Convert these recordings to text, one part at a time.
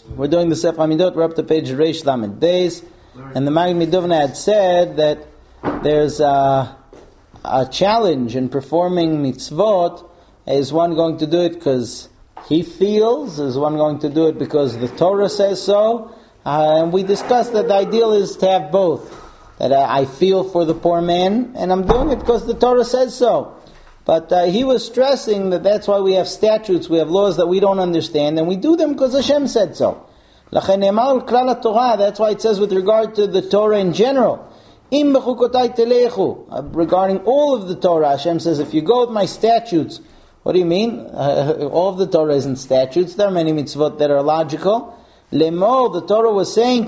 We're doing the Sefer Hamidot. We're up to page Reish Lamed Beis, and the Maggid Midovna had said that there's a challenge in performing mitzvot. Is one going to do it because he feels? Is one going to do it because the Torah says so? And we discussed that the ideal is to have both. That I feel for the poor man, and I'm doing it because the Torah says so. But he was stressing that that's why we have statutes, we have laws that we don't understand, and we do them because Hashem said so. That's why it says with regard to the Torah in general, regarding all of the Torah, Hashem says, if you go with my statutes, what do you mean? All of the Torah isn't statutes. There are many mitzvot that are logical. The Torah was saying,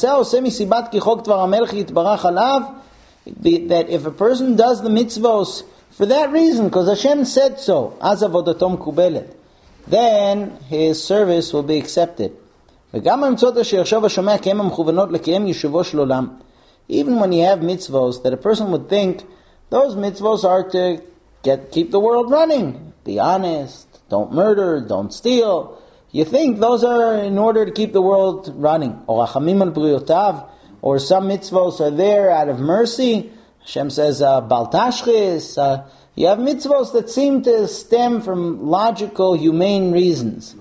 that if a person does the mitzvos for that reason, because Hashem said so, then his service will be accepted. Even when you have mitzvos that a person would think, those mitzvos are to keep the world running. Be honest, don't murder, don't steal. You think those are in order to keep the world running. Or some mitzvos are there out of mercy. Hashem says, Bal Tashchis. You have mitzvos that seem to stem from logical, humane reasons.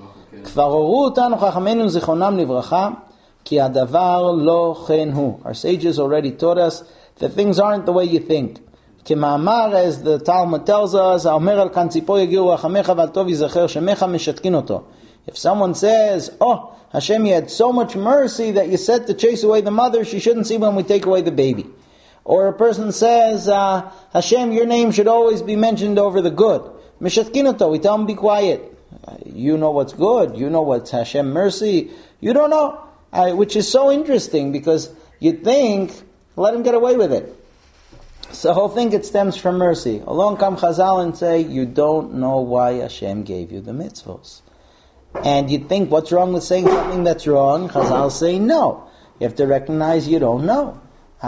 Our sages already taught us that things aren't the way you think. As the Talmud tells us, if someone says, oh, Hashem, you had so much mercy that you said to chase away the mother, she shouldn't see when we take away the baby. Or a person says, Hashem, your name should always be mentioned over the good. Mishatkinoto, we tell him, be quiet. You know what's good, you know what's Hashem mercy, you don't know. Which is so interesting, because you'd think, let him get away with it. So the whole thing, it stems from mercy. Along come Chazal and say, you don't know why Hashem gave you the mitzvos. And you'd think, what's wrong with saying something that's wrong? Chazal say, no. You have to recognize you don't know.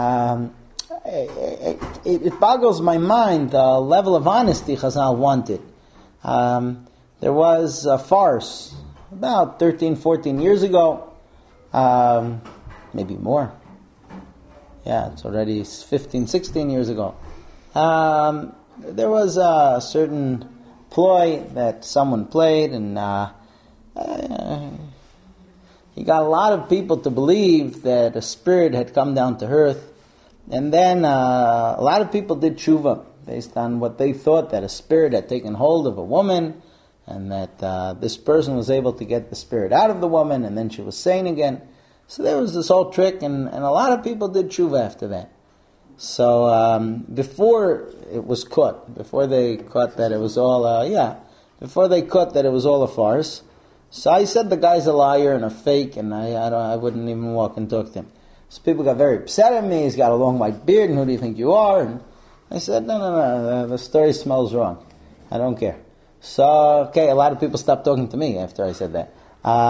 It boggles my mind the level of honesty Chazal wanted. There was a farce about 13, 14 years ago, maybe more. Yeah, it's already 15, 16 years ago. There was a certain ploy that someone played, and he got a lot of people to believe that a spirit had come down to earth. And then a lot of people did tshuva based on what they thought, that a spirit had taken hold of a woman, and that this person was able to get the spirit out of the woman, and then she was sane again. So there was this whole trick, and a lot of people did tshuva after that. So before it was caught, before they caught that it was all, before they caught that it was all a farce, so I said the guy's a liar and a fake, and I wouldn't even walk and talk to him. So people got very upset at me. He's got a long white beard, and who do you think you are? And I said, no, the story smells wrong. I don't care. So, okay, a lot of people stopped talking to me after I said that.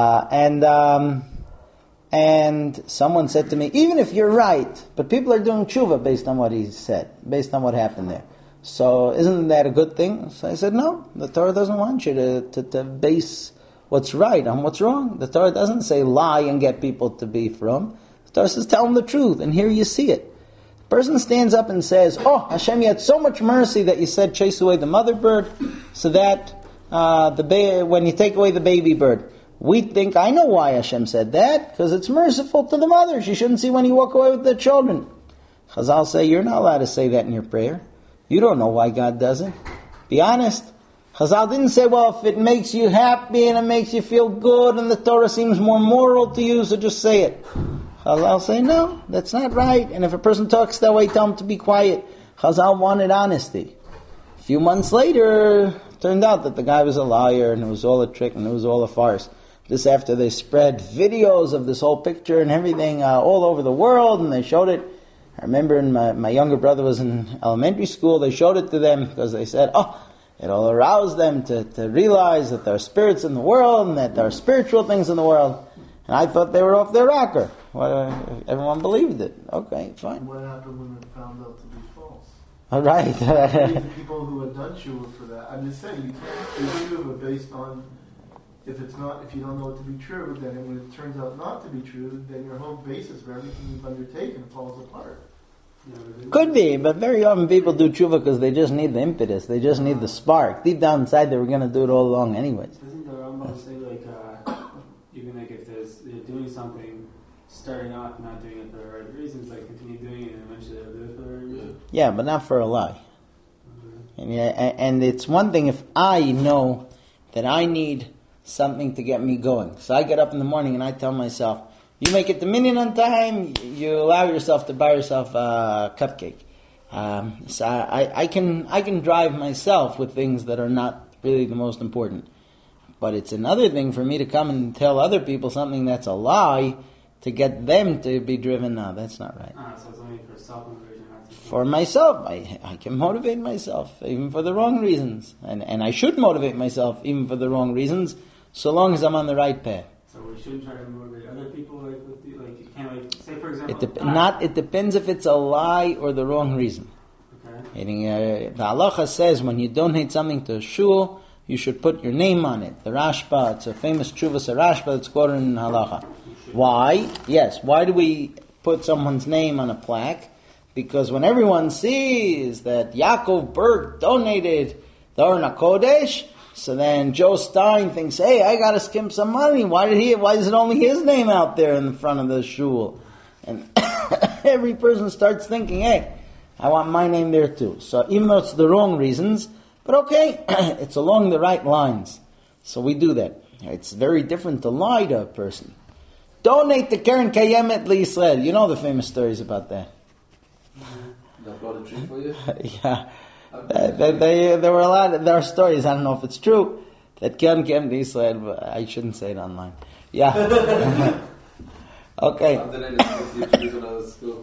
And someone said to me, even if you're right, but people are doing tshuva based on what he said, based on what happened there. So isn't that a good thing? So I said, no, the Torah doesn't want you to base what's right on what's wrong. The Torah doesn't say lie and get people to be from. The Torah says tell them the truth, and here you see it. The person stands up and says, oh, Hashem, you had so much mercy that you said chase away the mother bird, so that when you take away the baby bird. We think, I know why Hashem said that, because it's merciful to the mother. She shouldn't see when you walk away with the children. Chazal say, you're not allowed to say that in your prayer. You don't know why God does it. Be honest. Chazal didn't say, well, if it makes you happy and it makes you feel good and the Torah seems more moral to you, so just say it. Chazal say, no, that's not right. And if a person talks that way, tell him to be quiet. Chazal wanted honesty. A few months later, it turned out that the guy was a liar and it was all a trick and it was all a farce. This after they spread videos of this whole picture and everything all over the world, and they showed it. I remember my younger brother was in elementary school, they showed it to them because they said, it'll arouse them to realize that there are spirits in the world and that there are spiritual things in the world. And I thought they were off their rocker. Everyone believed it. Okay, fine. What happened when it found out to be false? All right. People who had done tshuva for that. I'm just saying, you can't do tshuva based on if you don't know it to be true, then when it turns out not to be true, then your whole basis for everything you've undertaken falls apart. Could be, but very often people do tshuva because they just need the impetus, they just need the spark. Deep down inside, they were going to do it all along anyways. Doesn't the Rambam say even if they're doing something, starting off not doing it for the right reasons, continue doing it and eventually they'll do it for the right reason? Yeah, but not for a lie. And it's one thing if I know that I need something to get me going. So I get up in the morning and I tell myself, you make it the minyan on time, you allow yourself to buy yourself a cupcake. So I can drive myself with things that are not really the most important. But it's another thing for me to come and tell other people something that's a lie to get them to be driven. No, that's not right. So it's only for self-motivation. For myself, I can motivate myself even for the wrong reasons. And I should motivate myself even for the wrong reasons, so long as I'm on the right path. So we shouldn't try to motivate other people you can't say for example... It depends if it's a lie or the wrong reason. Okay. The halacha says when you donate something to a shul, you should put your name on it. The Rashba, it's a famous Chuvas Rashba that's quoted in halacha. Why? Yes, why do we put someone's name on a plaque? Because when everyone sees that Yaakov Berg donated the Aron HaKodesh, so then Joe Stein thinks, hey, I got to skimp some money. Why is it only his name out there in the front of the shul? And every person starts thinking, hey, I want my name there too. So even though it's the wrong reasons, but okay, it's along the right lines. So we do that. It's very different to lie to a person. Donate the Keren Kayemet LeYisrael. You know the famous stories about that. That brought a tree for you? Yeah. There are stories, I don't know if it's true, that Keren Kayemet LeYisrael, but I shouldn't say it online. Yeah. Okay. I've donated a few trees when I was at school.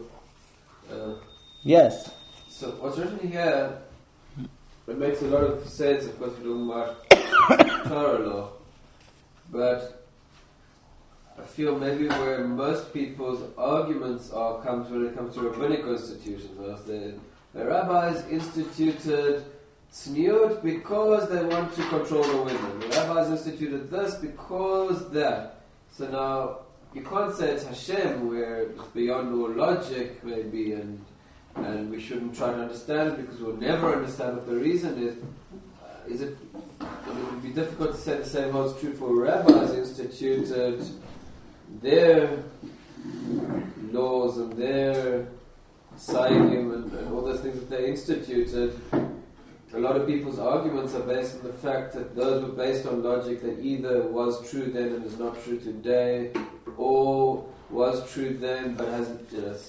Yes. So what's written here, it makes a lot of sense, of course, if you're talking about Torah law. But I feel maybe where most people's arguments comes when it comes to rabbinic institutions. The rabbis instituted tzniut because they want to control the women. The rabbis instituted this because that. So now, you can't say it's Hashem where it's beyond all logic maybe and we shouldn't try to understand it because we'll never understand what the reason is. It would be difficult to say the same holds true for rabbis instituted their laws and their Saigim and all those things that they instituted. A lot of people's arguments are based on the fact that those were based on logic that either was true then and is not true today, or was true then but hasn't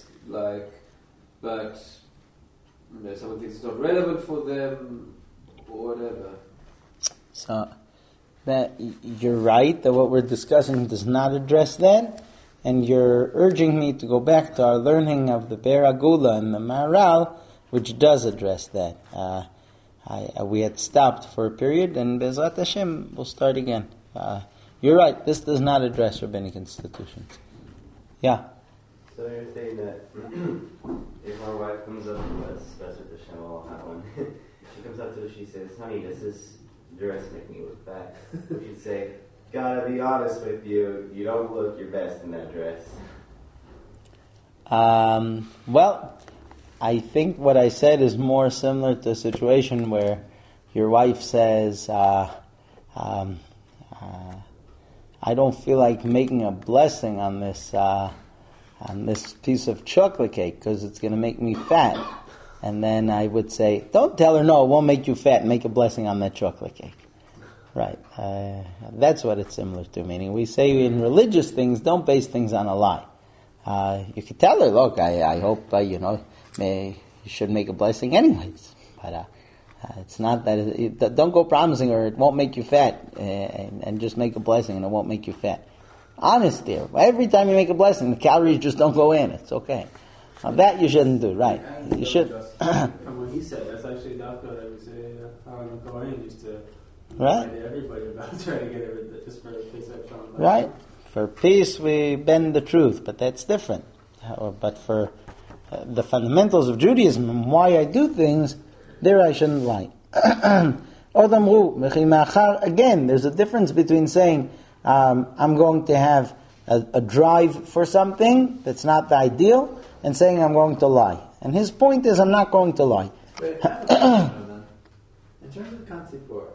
but someone thinks it's not relevant for them or whatever. So that you're right that what we're discussing does not address that, and you're urging me to go back to our learning of the Be'er Agula and the Maharal, which does address that. We had stopped for a period, and Be'ezrat Hashem we'll start again. You're right, this does not address rabbinic institutions. Yeah. So you're saying that if our wife comes up to us, Be'ezrat Hashem, I'll have one. She comes up to us, she says, honey, does this dress make me look fat? We should say, gotta be honest with you, you don't look your best in that dress. Well, I think what I said is more similar to a situation where your wife says, I don't feel like making a blessing on this piece of chocolate cake because it's going to make me fat. And then I would say, don't tell her, no, it won't make you fat, make a blessing on that chocolate cake. Right. That's what it's similar to, meaning we say in religious things, don't base things on a lie. You could tell her, look, I hope, you should make a blessing anyways. But it's not that, don't go promising her it won't make you fat, and just make a blessing and it won't make you fat. Honest there. Every time you make a blessing, the calories just don't go in. It's okay. Now that you shouldn't do, right? You should. From what he said, that's actually not good. I would say Aaron Cohen used to right to everybody about trying to get everything just for the case of Sean. Right. For peace, we bend the truth, but that's different. But for the fundamentals of Judaism and why I do things, there I shouldn't lie. Again, there's a difference between saying, I'm going to have a drive for something that's not the ideal, and saying I'm going to lie. And his point is, I'm not going to lie. Wait, I have a question then. In terms of Kanzipur,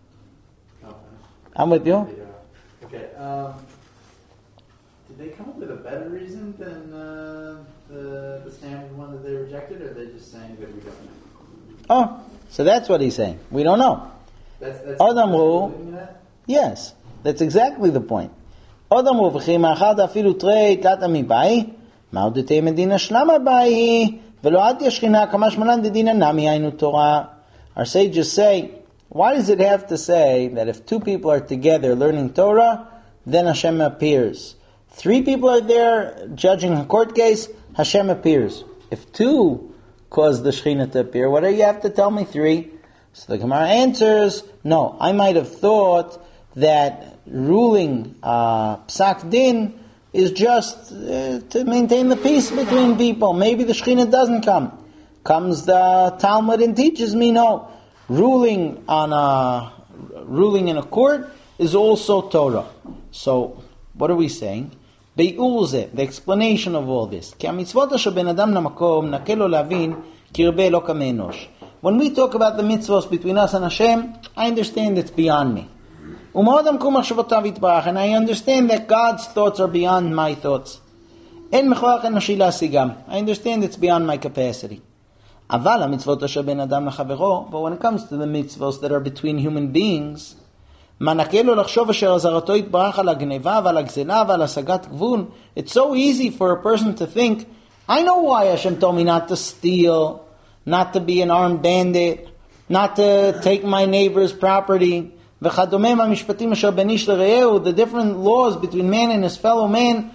I'm with you. okay, did they come up with a better reason than the standard one that they rejected, or are they just saying that we don't know? Oh, so that's what he's saying. We don't know. That's Adam Ru. believing that? Yes, that's exactly the point. Adam Ru v'chi ma'achad afilu trei tata mibai ma'odetei medina shlama bai v'lo ad yashchina kamash manan dedina nami hainu Torah. Our sages say, why does it have to say that if two people are together learning Torah, then Hashem appears? 3 people are there judging a court case, Hashem appears. If 2 cause the Shekhinah to appear, what do you have to tell me 3? So the Gemara answers, no, I might have thought that ruling Psak Din is just to maintain the peace between people. Maybe the Shekhinah doesn't come. Comes the Talmud and teaches me, no, ruling in a court is also Torah. So, what are we saying? The explanation of all this. When we talk about the mitzvahs between us and Hashem, I understand it's beyond me. And I understand that God's thoughts are beyond my thoughts. I understand it's beyond my capacity. But when it comes to the mitzvahs that are between human beings, it's so easy for a person to think, I know why Hashem told me not to steal, not to be an armed bandit, not to take my neighbor's property. The different laws between man and his fellow man.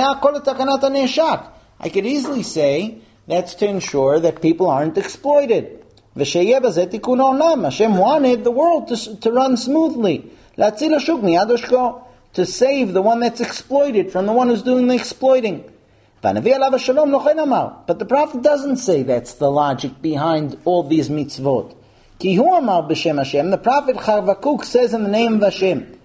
I could easily say that's to ensure that people aren't exploited. Hashem wanted the world to run smoothly. To save the one that's exploited from the one who's doing the exploiting. But the Prophet doesn't say that's the logic behind all these mitzvot. The Prophet Chavakuk says in the name of Hashem,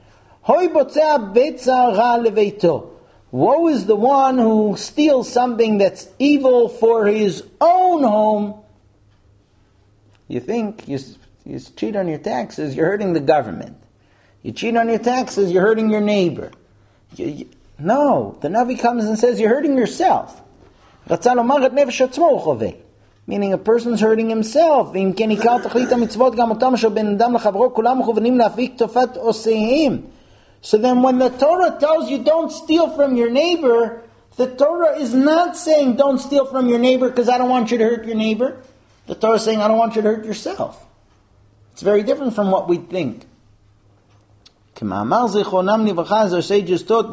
woe is the one who steals something that's evil for his own home. You think you cheat on your taxes, you're hurting the government. You cheat on your taxes, you're hurting your neighbor. No, the Navi comes and says you're hurting yourself. Meaning a person's hurting himself. So then when the Torah tells you don't steal from your neighbor, the Torah is not saying don't steal from your neighbor because I don't want you to hurt your neighbor. The Torah is saying I don't want you to hurt yourself. It's very different from what we think. Our sages taught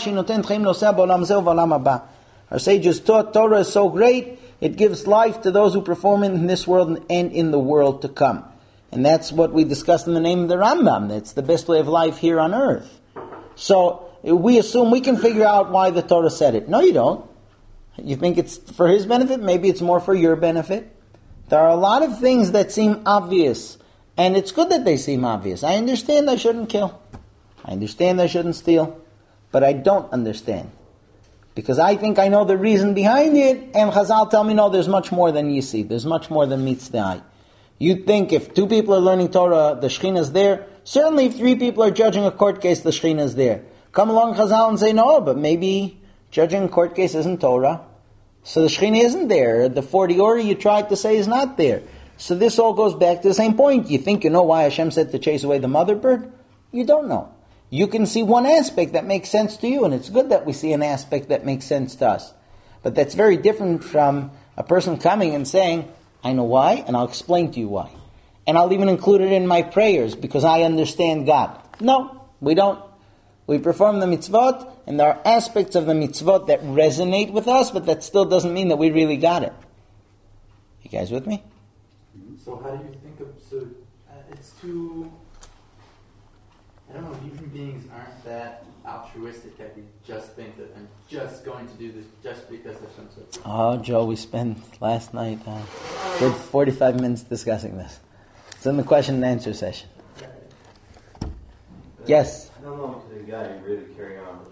Torah is so great, it gives life to those who perform it in this world and in the world to come. And that's what we discussed in the name of the Rambam. That's the best way of life here on earth. So we assume we can figure out why the Torah said it. No, you don't. You think it's for his benefit? Maybe it's more for your benefit. There are a lot of things that seem obvious. And it's good that they seem obvious. I understand I shouldn't kill. I understand I shouldn't steal. But I don't understand. Because I think I know the reason behind it, and Chazal tell me, no, there's much more than you see. There's much more than meets the eye. You'd think if 2 people are learning Torah, the Shekhinah is there. Certainly if 3 people are judging a court case, the Shekhinah is there. Come along Chazal and say, no, but maybe judging a court case isn't Torah. So the Shekhinah isn't there. The 40 Ori you tried to say is not there. So this all goes back to the same point. You think you know why Hashem said to chase away the mother bird? You don't know. You can see one aspect that makes sense to you, and it's good that we see an aspect that makes sense to us. But that's very different from a person coming and saying, I know why, and I'll explain to you why. And I'll even include it in my prayers, because I understand God. No, we don't. We perform the mitzvot, and there are aspects of the mitzvot that resonate with us, but that still doesn't mean that we really got it. You guys with me? So how do you think of, it's too, I don't know, human beings aren't that altruistic that we just think that I'm just going to do this just because there's some sort of... Oh, Joe, we spent last night good 45 minutes discussing this. It's in the question and answer session. Yes. I don't know if the guy really carry on